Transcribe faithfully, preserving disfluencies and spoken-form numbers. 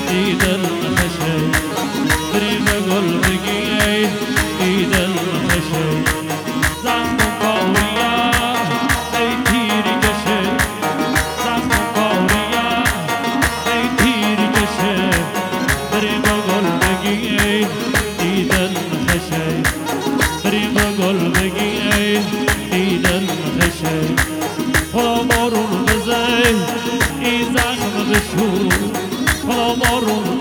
عيد الخشي بريم قول بقي عيد الخشي زعم قوريا ايتير قشي زعم قوريا ايتير قشي بريم قول بقي عيد الخشي بريم قول بقي عيد الخشي خلا مارون بزي ای زخم بشو خلا مارون